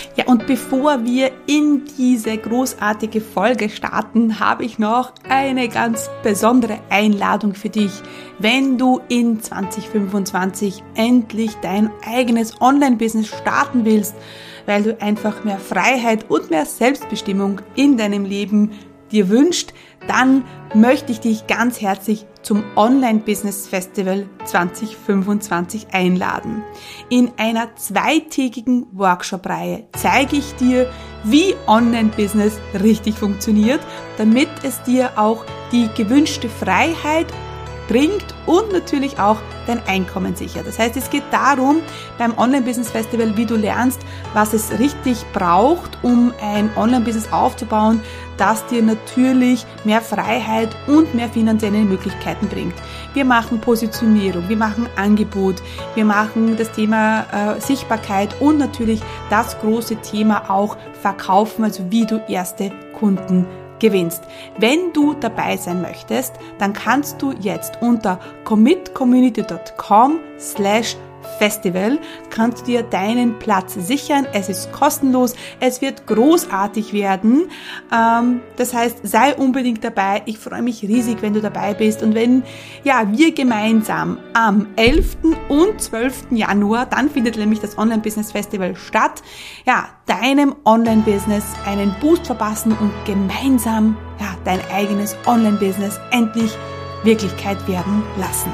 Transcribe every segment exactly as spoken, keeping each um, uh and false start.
Ja, und bevor wir in diese großartige Folge starten, habe ich noch eine ganz besondere Einladung für dich. Wenn du in zwanzig fünfundzwanzig endlich dein eigenes Online-Business starten willst, weil du einfach mehr Freiheit und mehr Selbstbestimmung in deinem Leben dir wünscht, dann möchte ich dich ganz herzlich zum Online-Business Festival zwanzig fünfundzwanzig einladen. In einer zweitägigen Workshop-Reihe zeige ich dir, wie Online-Business richtig funktioniert, damit es dir auch die gewünschte Freiheit bringt und natürlich auch dein Einkommen sichert. Das heißt, es geht darum, beim Online-Business-Festival, wie du lernst, was es richtig braucht, um ein Online-Business aufzubauen, das dir natürlich mehr Freiheit und mehr finanzielle Möglichkeiten bringt. Wir machen Positionierung, wir machen Angebot, wir machen das Thema äh, Sichtbarkeit und natürlich das große Thema auch Verkaufen, also wie du erste Kunden gewinnst. Wenn du dabei sein möchtest, dann kannst du jetzt unter commitcommunity dot com slash festival kannst du dir deinen Platz sichern. Es ist kostenlos. Es wird großartig werden. Ähm, das heißt, sei unbedingt dabei. Ich freue mich riesig, wenn du dabei bist. Und wenn ja wir gemeinsam am elften und zwölften Januar, dann findet nämlich das Online-Business Festival statt, ja, deinem Online-Business einen Boost verpassen und gemeinsam ja, dein eigenes Online-Business endlich Wirklichkeit werden lassen.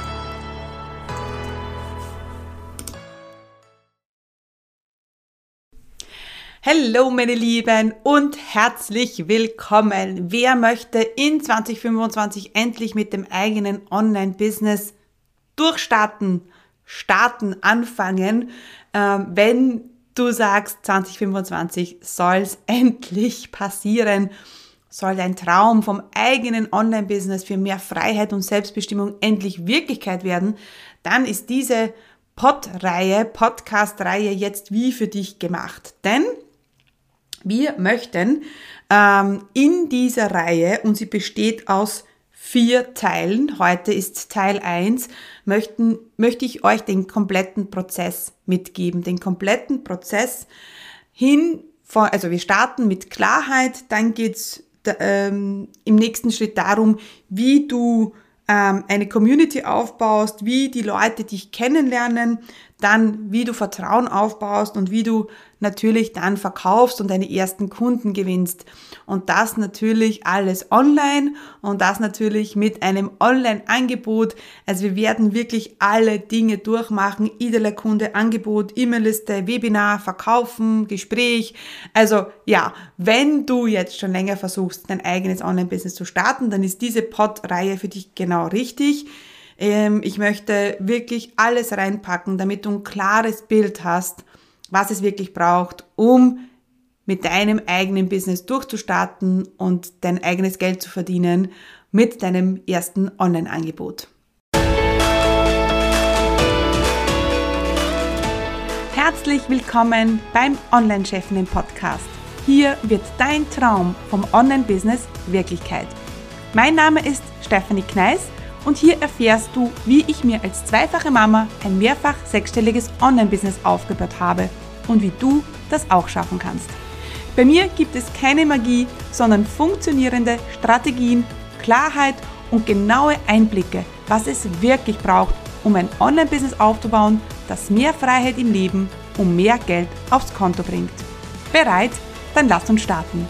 Hallo meine Lieben und herzlich willkommen. Wer möchte in zwanzig fünfundzwanzig endlich mit dem eigenen Online-Business durchstarten, starten, anfangen, ähm, wenn du sagst, zwanzig fünfundzwanzig soll es endlich passieren, soll dein Traum vom eigenen Online-Business für mehr Freiheit und Selbstbestimmung endlich Wirklichkeit werden, dann ist diese Pod-Reihe, Podcast-Reihe jetzt wie für dich gemacht. Denn wir möchten ähm, in dieser Reihe, und sie besteht aus vier Teilen, heute ist Teil eins, möchten, möchte ich euch den kompletten Prozess mitgeben. Den kompletten Prozess hin, von, also wir starten mit Klarheit, dann geht's ähm, im nächsten Schritt darum, wie du ähm, eine Community aufbaust, wie die Leute dich kennenlernen, dann wie du Vertrauen aufbaust und wie du natürlich dann verkaufst und deine ersten Kunden gewinnst. Und das natürlich alles online und das natürlich mit einem Online-Angebot. Also wir werden wirklich alle Dinge durchmachen. Idealer Kunde, Angebot, E-Mail-Liste, Webinar, Verkaufen, Gespräch. Also ja, wenn du jetzt schon länger versuchst, dein eigenes Online-Business zu starten, dann ist diese Pod-Reihe für dich genau richtig. Ich möchte wirklich alles reinpacken, damit du ein klares Bild hast, was es wirklich braucht, um mit deinem eigenen Business durchzustarten und dein eigenes Geld zu verdienen mit deinem ersten Online-Angebot. Herzlich willkommen beim Online-Chefinnen-Podcast. Hier wird dein Traum vom Online-Business Wirklichkeit. Mein Name ist Stefanie Kneis. Und hier erfährst du, wie ich mir als zweifache Mama ein mehrfach sechsstelliges Online-Business aufgebaut habe und wie du das auch schaffen kannst. Bei mir gibt es keine Magie, sondern funktionierende Strategien, Klarheit und genaue Einblicke, was es wirklich braucht, um ein Online-Business aufzubauen, das mehr Freiheit im Leben und mehr Geld aufs Konto bringt. Bereit? Dann lass uns starten.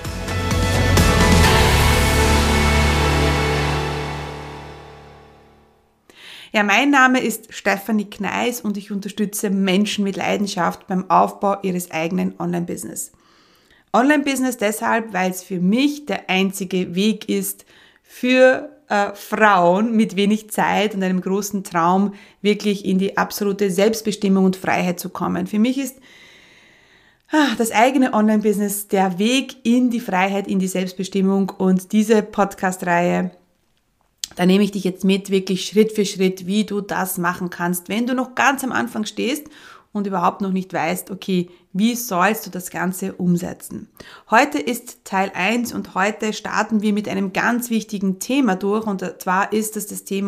Ja, mein Name ist Stefanie Kneis und ich unterstütze Menschen mit Leidenschaft beim Aufbau ihres eigenen Online-Business. Online-Business deshalb, weil es für mich der einzige Weg ist, für äh, Frauen mit wenig Zeit und einem großen Traum wirklich in die absolute Selbstbestimmung und Freiheit zu kommen. Für mich ist ah, das eigene Online-Business der Weg in die Freiheit, in die Selbstbestimmung, und diese Podcast-Reihe, da nehme ich dich jetzt mit, wirklich Schritt für Schritt, wie du das machen kannst, wenn du noch ganz am Anfang stehst und überhaupt noch nicht weißt, okay, wie sollst du das Ganze umsetzen? Heute ist Teil eins und heute starten wir mit einem ganz wichtigen Thema durch, und zwar ist das das Thema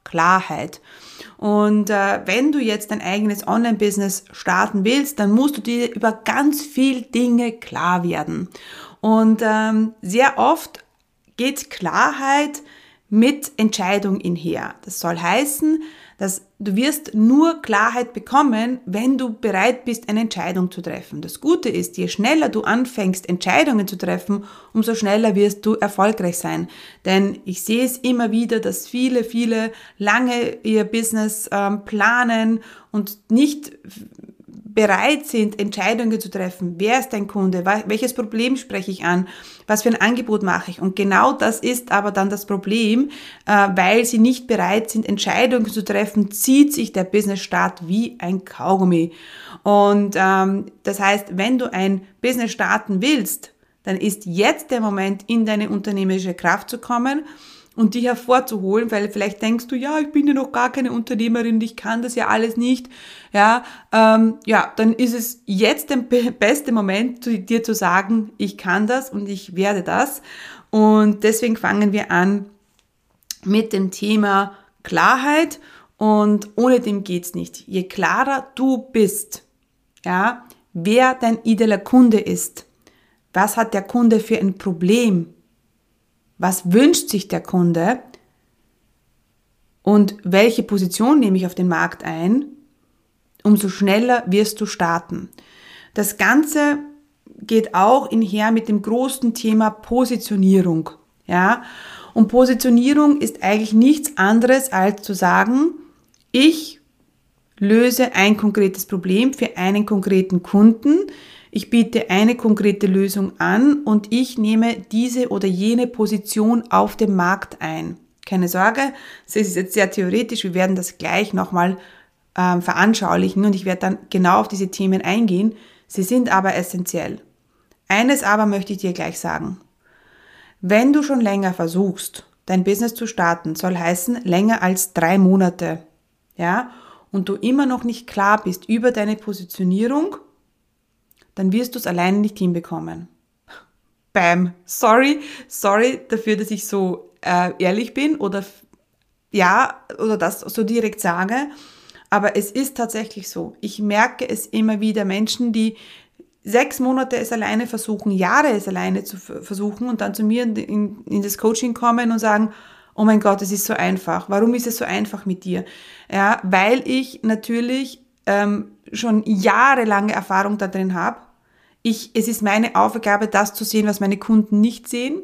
Klarheit. Und äh, wenn du jetzt dein eigenes Online-Business starten willst, dann musst du dir über ganz viel Dinge klar werden. Und ähm, sehr oft geht Klarheit mit Entscheidung einher. Das soll heißen, dass du wirst nur Klarheit bekommen, wenn du bereit bist, eine Entscheidung zu treffen. Das Gute ist, je schneller du anfängst, Entscheidungen zu treffen, umso schneller wirst du erfolgreich sein. Denn ich sehe es immer wieder, dass viele, viele lange ihr Business ähm, planen und nicht bereit sind, Entscheidungen zu treffen. Wer ist dein Kunde? Welches Problem spreche ich an? Was für ein Angebot mache ich? Und genau das ist aber dann das Problem, weil sie nicht bereit sind, Entscheidungen zu treffen, zieht sich der Business-Start wie ein Kaugummi. Und ähm, das heißt, wenn du ein Business starten willst, dann ist jetzt der Moment, in deine unternehmerische Kraft zu kommen und die hervorzuholen, weil vielleicht denkst du, ja, ich bin ja noch gar keine Unternehmerin, ich kann das ja alles nicht, ja, ähm, ja, dann ist es jetzt der beste Moment, zu dir zu sagen, ich kann das und ich werde das. Und deswegen fangen wir an mit dem Thema Klarheit und ohne dem geht's nicht. Je klarer du bist, ja, wer dein idealer Kunde ist, was hat der Kunde für ein Problem, was wünscht sich der Kunde und welche Position nehme ich auf den Markt ein, umso schneller wirst du starten. Das Ganze geht auch einher mit dem großen Thema Positionierung. Ja? Und Positionierung ist eigentlich nichts anderes als zu sagen, ich löse ein konkretes Problem für einen konkreten Kunden. Ich biete eine konkrete Lösung an und ich nehme diese oder jene Position auf dem Markt ein. Keine Sorge, es ist jetzt sehr theoretisch, wir werden das gleich nochmal ähm, veranschaulichen und ich werde dann genau auf diese Themen eingehen. Sie sind aber essentiell. Eines aber möchte ich dir gleich sagen. Wenn du schon länger versuchst, dein Business zu starten, soll heißen länger als drei Monate, ja, und du immer noch nicht klar bist über deine Positionierung, dann wirst du es alleine nicht hinbekommen. Bam. Sorry, sorry dafür, dass ich so äh, ehrlich bin oder ja, oder das so direkt sage, aber es ist tatsächlich so. Ich merke es immer wieder, Menschen, die sechs Monate es alleine versuchen, Jahre es alleine zu versuchen und dann zu mir in, in das Coaching kommen und sagen, oh mein Gott, es ist so einfach. Warum ist es so einfach mit dir? Ja, weil ich natürlich ähm, schon jahrelange Erfahrung da drin habe. Ich, es ist meine Aufgabe, das zu sehen, was meine Kunden nicht sehen.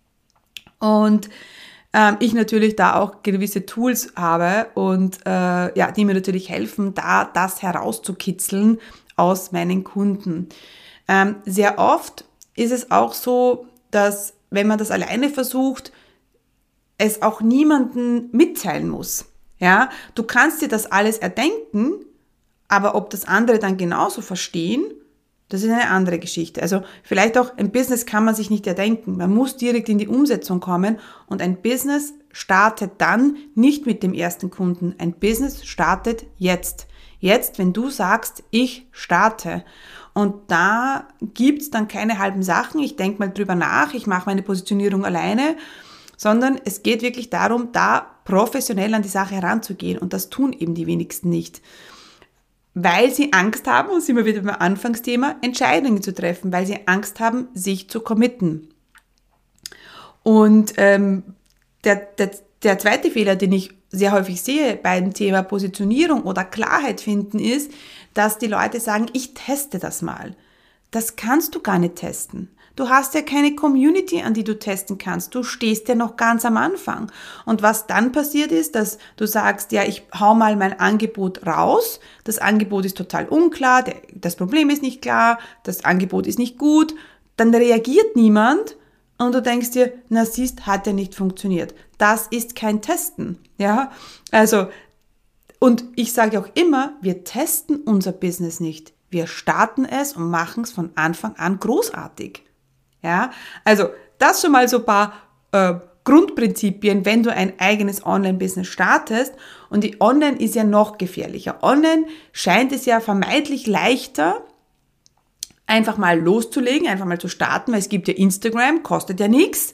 Und ähm, ich natürlich da auch gewisse Tools habe und äh, ja, die mir natürlich helfen, da das herauszukitzeln aus meinen Kunden. Ähm, sehr oft ist es auch so, dass wenn man das alleine versucht, es auch niemanden mitteilen muss. Ja, du kannst dir das alles erdenken, aber ob das andere dann genauso verstehen, das ist eine andere Geschichte. Also vielleicht auch ein Business kann man sich nicht erdenken. Man muss direkt in die Umsetzung kommen und ein Business startet dann nicht mit dem ersten Kunden. Ein Business startet jetzt. Jetzt, wenn du sagst, ich starte. Und da gibt's dann keine halben Sachen. Ich denke mal drüber nach, ich mache meine Positionierung alleine, sondern es geht wirklich darum, da professionell an die Sache heranzugehen. Und das tun eben die wenigsten nicht. Weil sie Angst haben, und sind wir wieder beim Anfangsthema, Entscheidungen zu treffen, weil sie Angst haben, sich zu committen. Und ähm, der, der, der zweite Fehler, den ich sehr häufig sehe beim Thema Positionierung oder Klarheit finden, ist, dass die Leute sagen, ich teste das mal. Das kannst du gar nicht testen. Du hast ja keine Community, an die du testen kannst. Du stehst ja noch ganz am Anfang. Und was dann passiert ist, dass du sagst, ja, ich hau mal mein Angebot raus. Das Angebot ist total unklar, das Problem ist nicht klar, das Angebot ist nicht gut. Dann reagiert niemand und du denkst dir, na siehst, hat ja nicht funktioniert. Das ist kein Testen. Ja, also, und ich sage auch immer, wir testen unser Business nicht. Wir starten es und machen es von Anfang an großartig. Ja, also das schon mal so ein paar äh, Grundprinzipien, wenn du ein eigenes Online-Business startest. Und die Online ist ja noch gefährlicher. Online scheint es ja vermeintlich leichter, einfach mal loszulegen, einfach mal zu starten, weil es gibt ja Instagram, kostet ja nichts.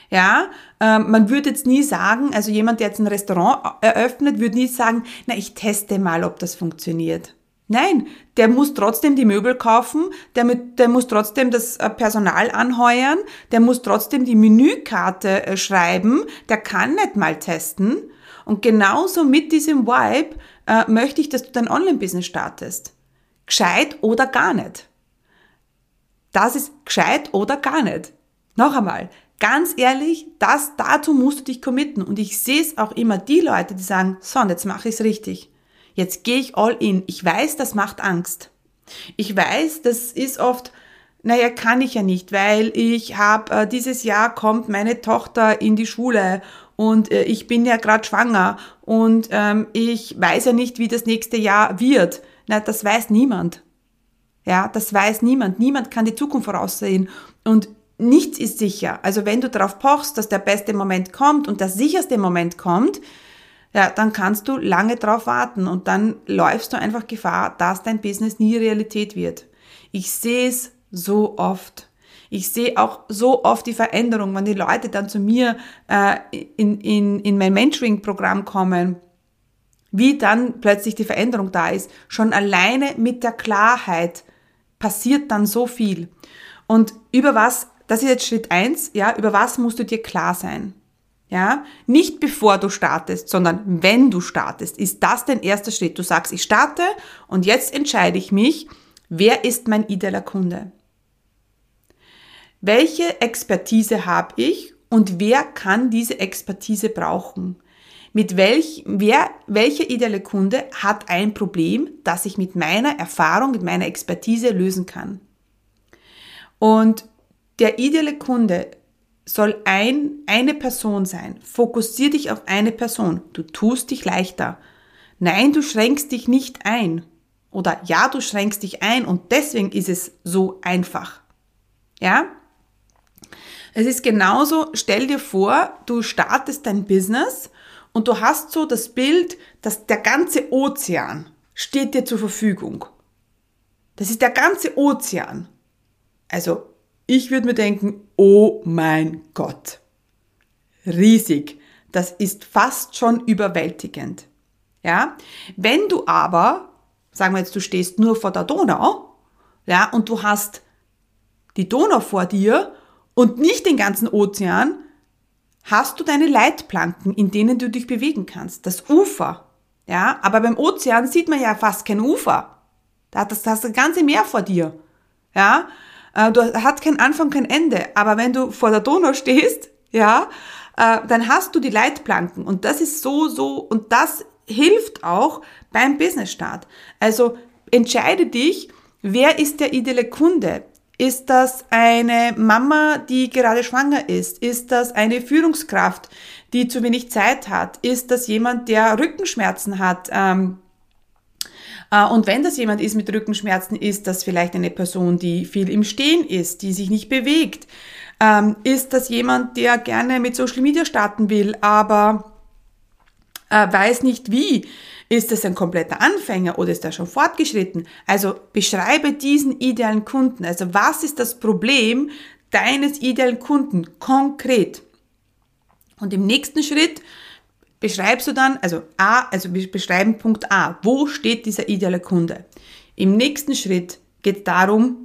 Ja, ähm, man würde jetzt nie sagen, also jemand, der jetzt ein Restaurant eröffnet, würde nie sagen, na, ich teste mal, ob das funktioniert. Nein, der muss trotzdem die Möbel kaufen, der, mit, der muss trotzdem das Personal anheuern, der muss trotzdem die Menükarte äh, schreiben, der kann nicht mal testen. Und genauso mit diesem Vibe äh, möchte ich, dass du dein Online-Business startest. Gescheit oder gar nicht. Das ist gescheit oder gar nicht. Noch einmal, ganz ehrlich, das, dazu musst du dich committen. Und ich sehe es auch immer, die Leute, die sagen, so, und jetzt mache ich es richtig. Jetzt gehe ich all in. Ich weiß, das macht Angst. Ich weiß, das ist oft, naja, kann ich ja nicht, weil ich habe, äh, dieses Jahr kommt meine Tochter in die Schule und äh, ich bin ja gerade schwanger und ähm, ich weiß ja nicht, wie das nächste Jahr wird. Na, das weiß niemand. Ja, das weiß niemand. Niemand kann die Zukunft voraussehen und nichts ist sicher. Also wenn du darauf pochst, dass der beste Moment kommt und der sicherste Moment kommt, ja, dann kannst du lange drauf warten und dann läufst du einfach Gefahr, dass dein Business nie Realität wird. Ich sehe es so oft. Ich sehe auch so oft die Veränderung, wenn die Leute dann zu mir äh, in, in, in mein Mentoring-Programm kommen, wie dann plötzlich die Veränderung da ist. Schon alleine mit der Klarheit passiert dann so viel. Und über was, das ist jetzt Schritt eins, ja, über was musst du dir klar sein? Ja, nicht bevor du startest, sondern wenn du startest, ist das dein erster Schritt. Du sagst, ich starte und jetzt entscheide ich mich, wer ist mein idealer Kunde? Welche Expertise habe ich und wer kann diese Expertise brauchen? Mit welch, wer, welcher ideale Kunde hat ein Problem, das ich mit meiner Erfahrung, mit meiner Expertise lösen kann? Und der ideale Kunde soll ein, eine Person sein. Fokussier dich auf eine Person. Du tust dich leichter. Nein, du schränkst dich nicht ein. Oder ja, du schränkst dich ein und deswegen ist es so einfach. Ja? Es ist genauso, stell dir vor, du startest dein Business und du hast so das Bild, dass der ganze Ozean steht dir zur Verfügung. Das ist der ganze Ozean. Also, ich würde mir denken, oh mein Gott, riesig, das ist fast schon überwältigend. Ja? Wenn du aber, sagen wir jetzt, du stehst nur vor der Donau, ja, und du hast die Donau vor dir und nicht den ganzen Ozean, hast du deine Leitplanken, in denen du dich bewegen kannst, das Ufer. Ja? Aber beim Ozean sieht man ja fast kein Ufer. Da hast du das ganze Meer vor dir. Ja? Du hast keinen Anfang, kein Ende, aber wenn du vor der Donau stehst, ja, dann hast du die Leitplanken und das ist so, so und das hilft auch beim Business-Start. Also entscheide dich, wer ist der ideale Kunde? Ist das eine Mama, die gerade schwanger ist? Ist das eine Führungskraft, die zu wenig Zeit hat? Ist das jemand, der Rückenschmerzen hat? Ähm, Und wenn das jemand ist mit Rückenschmerzen, ist das vielleicht eine Person, die viel im Stehen ist, die sich nicht bewegt. Ähm, ist das jemand, der gerne mit Social Media starten will, aber äh, weiß nicht wie? Ist das ein kompletter Anfänger oder ist er schon fortgeschritten? Also beschreibe diesen idealen Kunden. Also was ist das Problem deines idealen Kunden konkret? Und im nächsten Schritt beschreibst du dann, also A, also wir beschreiben Punkt A, wo steht dieser ideale Kunde? Im nächsten Schritt geht es darum,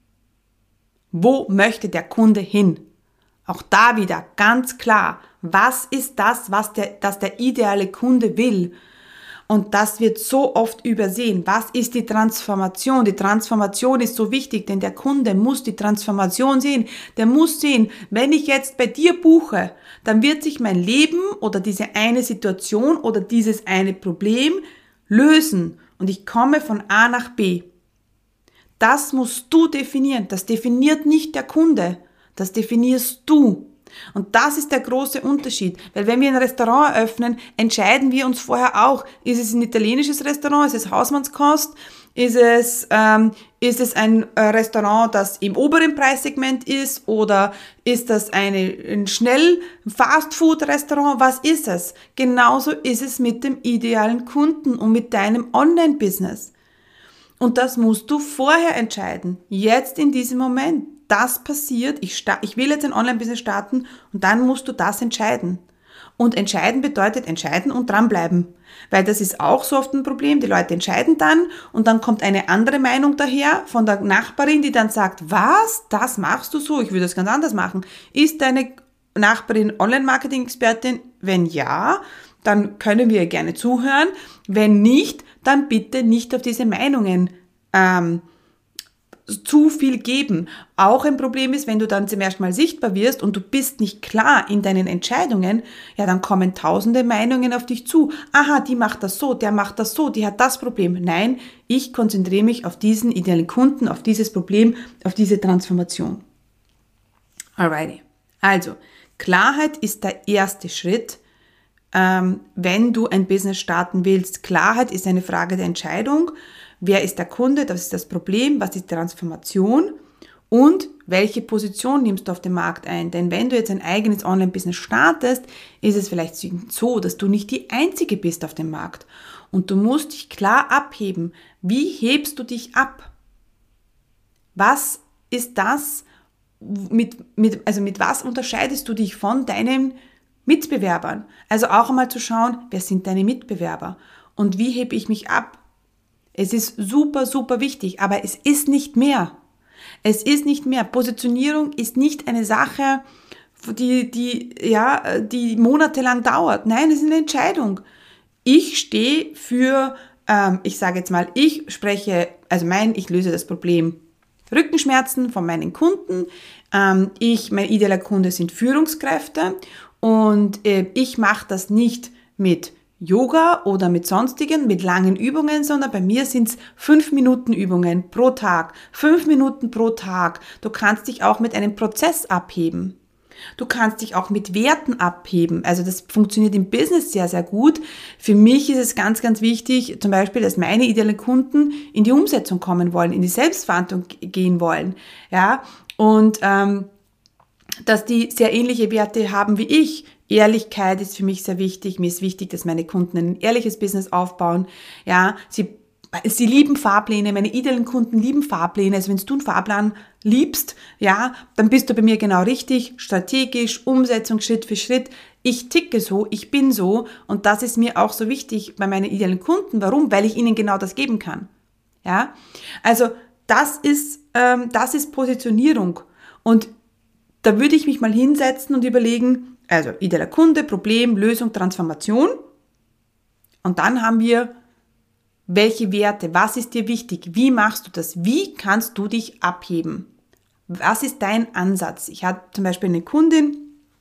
wo möchte der Kunde hin? Auch da wieder ganz klar, was ist das, was der, das der ideale Kunde will? Und das wird so oft übersehen. Was ist die Transformation? Die Transformation ist so wichtig, denn der Kunde muss die Transformation sehen. Der muss sehen, wenn ich jetzt bei dir buche, dann wird sich mein Leben oder diese eine Situation oder dieses eine Problem lösen und ich komme von A nach B. Das musst du definieren. Das definiert nicht der Kunde. Das definierst du. Und das ist der große Unterschied, weil wenn wir ein Restaurant eröffnen, entscheiden wir uns vorher auch, ist es ein italienisches Restaurant, ist es Hausmannskost, ist es, ähm, ist es ein Restaurant, das im oberen Preissegment ist oder ist das eine, ein Schnell-Fast-Food-Restaurant, was ist es? Genauso ist es mit dem idealen Kunden und mit deinem Online-Business. Und das musst du vorher entscheiden, jetzt in diesem Moment. das passiert, ich, sta- ich will jetzt ein Online-Business starten und dann musst du das entscheiden. Und entscheiden bedeutet entscheiden und dranbleiben. Weil das ist auch so oft ein Problem. Die Leute entscheiden dann und dann kommt eine andere Meinung daher von der Nachbarin, die dann sagt, was, das machst du so, ich würde das ganz anders machen. Ist deine Nachbarin Online-Marketing-Expertin? Wenn ja, dann können wir ihr gerne zuhören. Wenn nicht, dann bitte nicht auf diese Meinungen ähm, zu viel geben. Auch ein Problem ist, wenn du dann zum ersten Mal sichtbar wirst und du bist nicht klar in deinen Entscheidungen, ja, dann kommen tausende Meinungen auf dich zu. Aha, die macht das so, der macht das so, die hat das Problem. Nein, ich konzentriere mich auf diesen idealen Kunden, auf dieses Problem, auf diese Transformation. Alrighty. Also, Klarheit ist der erste Schritt, ähm, wenn du ein Business starten willst. Klarheit ist eine Frage der Entscheidung. Wer ist der Kunde? Das ist das Problem. Was ist die Transformation? Und welche Position nimmst du auf dem Markt ein? Denn wenn du jetzt ein eigenes Online-Business startest, ist es vielleicht so, dass du nicht die Einzige bist auf dem Markt. Und du musst dich klar abheben. Wie hebst du dich ab? Was ist das, mit, mit, also mit was unterscheidest du dich von deinen Mitbewerbern? Also auch einmal zu schauen, wer sind deine Mitbewerber? Und wie hebe ich mich ab? Es ist super, super wichtig, aber es ist nicht mehr. Es ist nicht mehr. Positionierung ist nicht eine Sache, die, die, ja, die monatelang dauert. Nein, es ist eine Entscheidung. Ich stehe für, ähm, ich sage jetzt mal, ich spreche, also mein, ich löse das Problem Rückenschmerzen von meinen Kunden. Ähm, ich, mein idealer Kunde sind Führungskräfte und äh, ich mache das nicht mit Yoga oder mit sonstigen, mit langen Übungen, sondern bei mir sind es fünf Minuten Übungen pro Tag. Fünf Minuten pro Tag. Du kannst dich auch mit einem Prozess abheben. Du kannst dich auch mit Werten abheben. Also das funktioniert im Business sehr, sehr gut. Für mich ist es ganz, ganz wichtig, zum Beispiel, dass meine idealen Kunden in die Umsetzung kommen wollen, in die Selbstverantwortung gehen wollen. Ja, und ähm, dass die sehr ähnliche Werte haben wie ich. Ehrlichkeit ist für mich sehr wichtig. Mir ist wichtig, dass meine Kunden ein ehrliches Business aufbauen. Ja, sie, sie lieben Fahrpläne. Meine idealen Kunden lieben Fahrpläne. Also wenn du einen Fahrplan liebst, ja, dann bist du bei mir genau richtig. Strategisch, Umsetzung Schritt für Schritt. Ich ticke so, ich bin so. Und das ist mir auch so wichtig bei meinen idealen Kunden. Warum? Weil ich ihnen genau das geben kann. Ja, also das ist, ähm, das ist Positionierung. Und da würde ich mich mal hinsetzen und überlegen, also idealer Kunde, Problem, Lösung, Transformation. Und dann haben wir, welche Werte, was ist dir wichtig, wie machst du das, wie kannst du dich abheben? Was ist dein Ansatz? Ich habe zum Beispiel eine Kundin,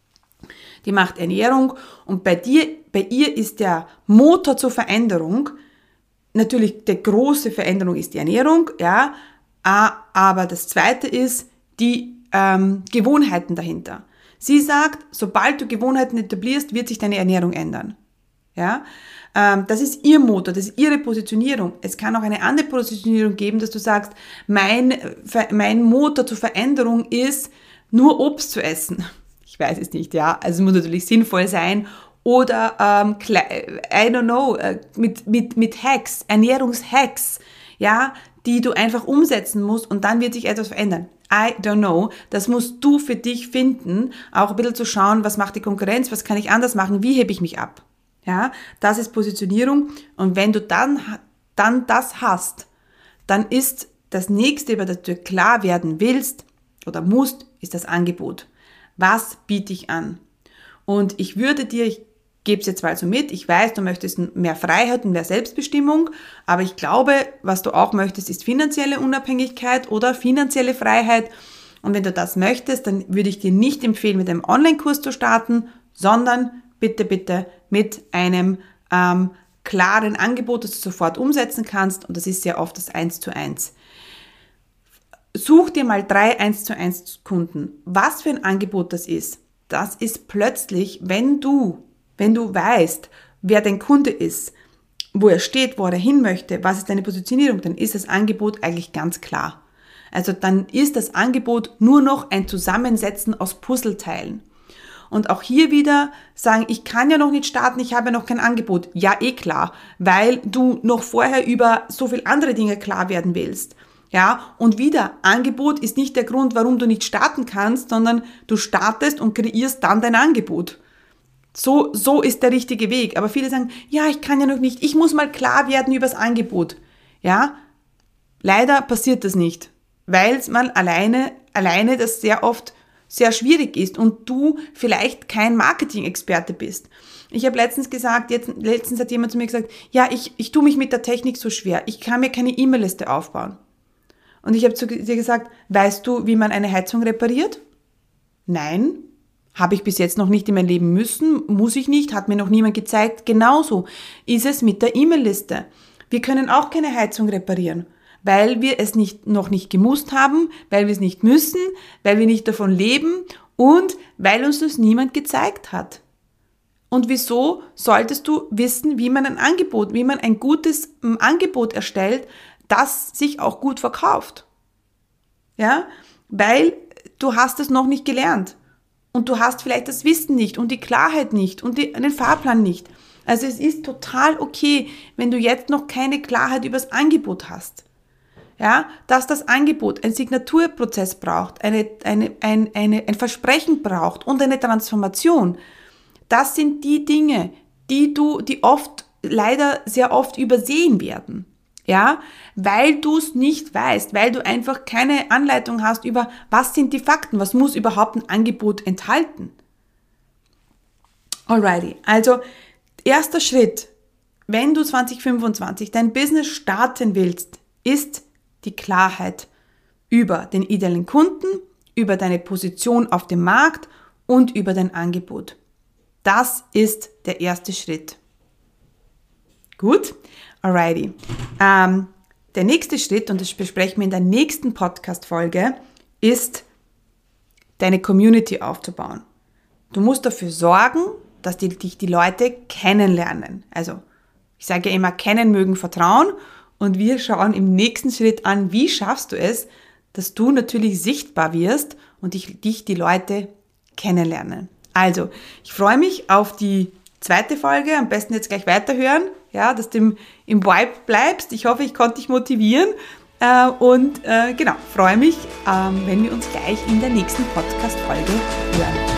die macht Ernährung und bei dir, bei ihr ist der Motor zur Veränderung, natürlich die große Veränderung ist die Ernährung, ja, aber das zweite ist die ähm, Gewohnheiten dahinter. Sie sagt, sobald du Gewohnheiten etablierst, wird sich deine Ernährung ändern. Ja, ähm, das ist ihr Motor, das ist ihre Positionierung. Es kann auch eine andere Positionierung geben, dass du sagst, mein, mein Motor zur Veränderung ist, nur Obst zu essen. Ich weiß es nicht, ja, also es muss natürlich sinnvoll sein. Oder, ähm, I don't know, mit, mit, mit Hacks, Ernährungshacks, ja, die du einfach umsetzen musst und dann wird sich etwas verändern. I don't know. Das musst du für dich finden, auch ein bisschen zu schauen, was macht die Konkurrenz, was kann ich anders machen, wie hebe ich mich ab. Ja, das ist Positionierung und wenn du dann, dann das hast, dann ist das nächste, über das du klar werden willst oder musst, ist das Angebot. Was biete ich an? Und ich würde dir, ich gebe es jetzt mal so mit, ich weiß, du möchtest mehr Freiheit und mehr Selbstbestimmung, aber ich glaube, was du auch möchtest, ist finanzielle Unabhängigkeit oder finanzielle Freiheit. Und wenn du das möchtest, dann würde ich dir nicht empfehlen, mit einem Online-Kurs zu starten, sondern bitte, bitte mit einem ähm, klaren Angebot, das du sofort umsetzen kannst. Und das ist sehr oft das eins zu eins. Such dir mal drei eins zu eins Kunden. Was für ein Angebot das ist, das ist plötzlich, wenn du Wenn du weißt, wer dein Kunde ist, wo er steht, wo er hin möchte, was ist deine Positionierung, dann ist das Angebot eigentlich ganz klar. Also dann ist das Angebot nur noch ein Zusammensetzen aus Puzzleteilen. Und auch hier wieder sagen, ich kann ja noch nicht starten, ich habe ja noch kein Angebot. Ja, eh klar, weil du noch vorher über so viel andere Dinge klar werden willst. Ja, und wieder, Angebot ist nicht der Grund, warum du nicht starten kannst, sondern du startest und kreierst dann dein Angebot. So, so ist der richtige Weg. Aber viele sagen, ja, ich kann ja noch nicht, ich muss mal klar werden über das Angebot. Ja, leider passiert das nicht, weil man alleine, alleine das sehr oft sehr schwierig ist und du vielleicht kein Marketing-Experte bist. Ich habe letztens gesagt, jetzt, letztens hat jemand zu mir gesagt, ja, ich, ich tue mich mit der Technik so schwer, ich kann mir keine E-Mail-Liste aufbauen. Und ich habe zu dir gesagt, weißt du, wie man eine Heizung repariert? Nein, habe ich bis jetzt noch nicht in mein Leben müssen, muss ich nicht, hat mir noch niemand gezeigt. Genauso ist es mit der E-Mail-Liste. Wir können auch keine Heizung reparieren, weil wir es nicht, noch nicht gemusst haben, weil wir es nicht müssen, weil wir nicht davon leben und weil uns das niemand gezeigt hat. Und wieso solltest du wissen, wie man ein Angebot, wie man ein gutes Angebot erstellt, das sich auch gut verkauft? Ja, weil du hast es noch nicht gelernt und du hast vielleicht das Wissen nicht und die Klarheit nicht und die, den Fahrplan nicht. Also es ist total okay, wenn du jetzt noch keine Klarheit über das Angebot hast. Ja, dass das Angebot einen Signaturprozess braucht, eine, eine, ein, eine, ein Versprechen braucht und eine Transformation. Das sind die Dinge, die du, die oft, leider sehr oft übersehen werden. Ja, weil du es nicht weißt, weil du einfach keine Anleitung hast über, was sind die Fakten, was muss überhaupt ein Angebot enthalten. Alrighty, also erster Schritt, wenn du zwanzig fünfundzwanzig dein Business starten willst, ist die Klarheit über den idealen Kunden, über deine Position auf dem Markt und über dein Angebot. Das ist der erste Schritt. Gut? Alrighty. Ähm, der nächste Schritt, und das besprechen wir in der nächsten Podcast-Folge, ist, deine Community aufzubauen. Du musst dafür sorgen, dass die, dich die Leute kennenlernen. Also, ich sage ja immer, kennen, mögen, vertrauen. Und wir schauen im nächsten Schritt an, wie schaffst du es, dass du natürlich sichtbar wirst und dich, dich die Leute kennenlernen. Also, ich freue mich auf die zweite Folge, am besten jetzt gleich weiterhören, ja, dass du im, im Vibe bleibst. Ich hoffe, ich konnte dich motivieren äh, und äh, genau, freue mich, ähm, wenn wir uns gleich in der nächsten Podcast-Folge hören.